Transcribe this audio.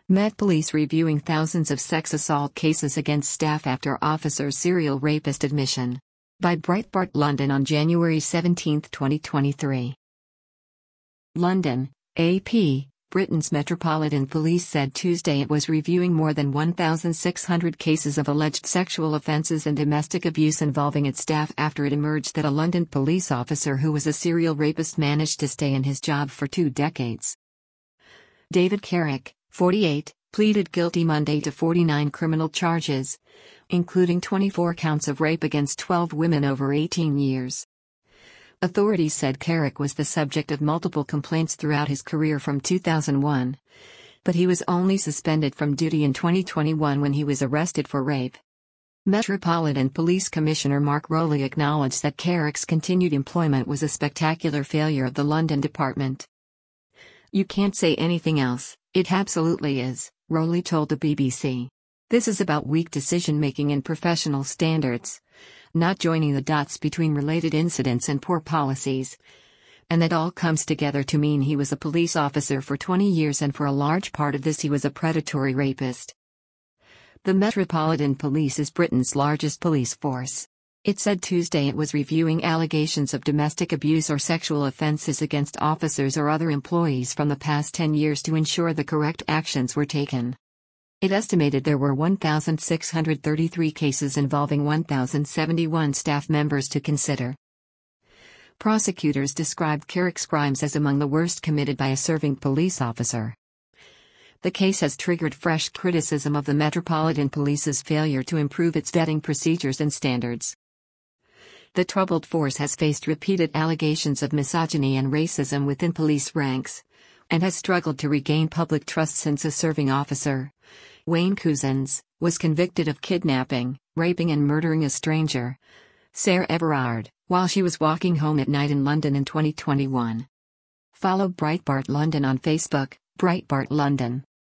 Met Police reviewing thousands of sex assault cases against staff after officer's serial rapist admission. By Breitbart London on January 17, 2023. London, AP. Britain's Metropolitan Police said Tuesday it was reviewing more than 1,600 cases of alleged sexual offences and domestic abuse involving its staff after it emerged that a London police officer who was a serial rapist managed to stay in his job for 2 decades. David Carrick, 48, pleaded guilty Monday to 49 criminal charges, including 24 counts of rape against 12 women over 18 years. Authorities said Carrick was the subject of multiple complaints throughout his career from 2001, but he was only suspended from duty in 2021 when he was arrested for rape. Metropolitan Police Commissioner Mark Rowley acknowledged that Carrick's continued employment was a spectacular failure of the London department. "You can't say anything else, it absolutely is," Rowley told the BBC. "This is about weak decision-making and professional standards, not joining the dots between related incidents and poor policies. And that all comes together to mean he was a police officer for 20 years and for a large part of this he was a predatory rapist." The Metropolitan Police is Britain's largest police force. It said Tuesday it was reviewing allegations of domestic abuse or sexual offences against officers or other employees from the past 10 years to ensure the correct actions were taken. It estimated there were 1,633 cases involving 1,071 staff members to consider. Prosecutors described Carrick's crimes as among the worst committed by a serving police officer. The case has triggered fresh criticism of the Metropolitan Police's failure to improve its vetting procedures and standards. The troubled force has faced repeated allegations of misogyny and racism within police ranks, and has struggled to regain public trust since a serving officer, Wayne Couzens, was convicted of kidnapping, raping and murdering a stranger, Sarah Everard, while she was walking home at night in London in 2021. Follow Breitbart London on Facebook, Breitbart London.